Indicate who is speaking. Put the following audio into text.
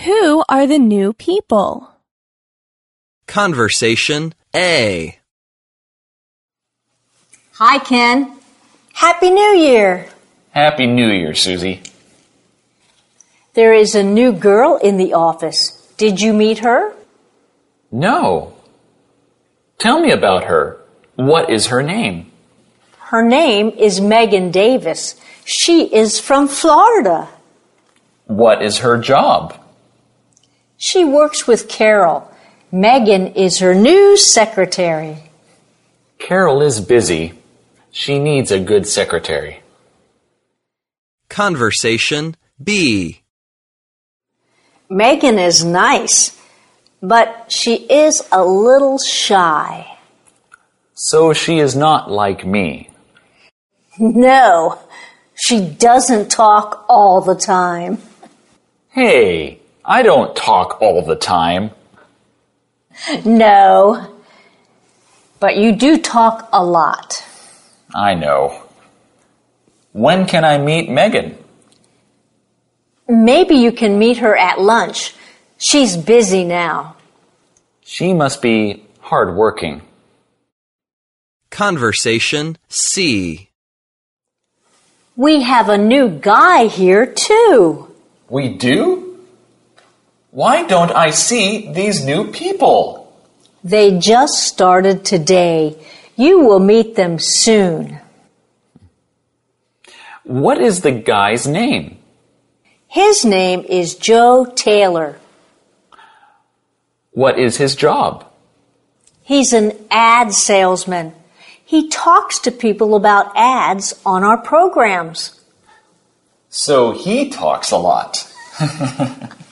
Speaker 1: Who are the new people?
Speaker 2: Conversation A.
Speaker 3: Hi, Ken. Happy New Year.
Speaker 4: Happy New Year, Susie.
Speaker 3: There is a new girl in the office. Did you meet her?
Speaker 4: No. Tell me about her. What is her name?
Speaker 3: Her name is Megan Davis. She is from Florida.
Speaker 4: What is her job?
Speaker 3: She works with Carol. Megan is her new secretary.
Speaker 4: Carol is busy. She needs a good secretary.
Speaker 2: Conversation B.
Speaker 3: Megan is nice, but she is a little shy.
Speaker 4: So she is not like me.
Speaker 3: No, she doesn't talk all the time.
Speaker 4: Hey, I don't talk all the time.
Speaker 3: No, but you do talk a lot.
Speaker 4: I know. When can I meet Megan?
Speaker 3: Maybe you can meet her at lunch. She's busy now.
Speaker 4: She must be hardworking.
Speaker 2: Conversation C.
Speaker 3: We have a new guy here, too.
Speaker 4: We do? Why don't I see these new people?
Speaker 3: They just started today. You will meet them soon.
Speaker 4: What is the guy's name?
Speaker 3: His name is Joe Taylor.
Speaker 4: What is his job?
Speaker 3: He's an ad salesman. He talks to people about ads on our programs.
Speaker 4: So he talks a lot.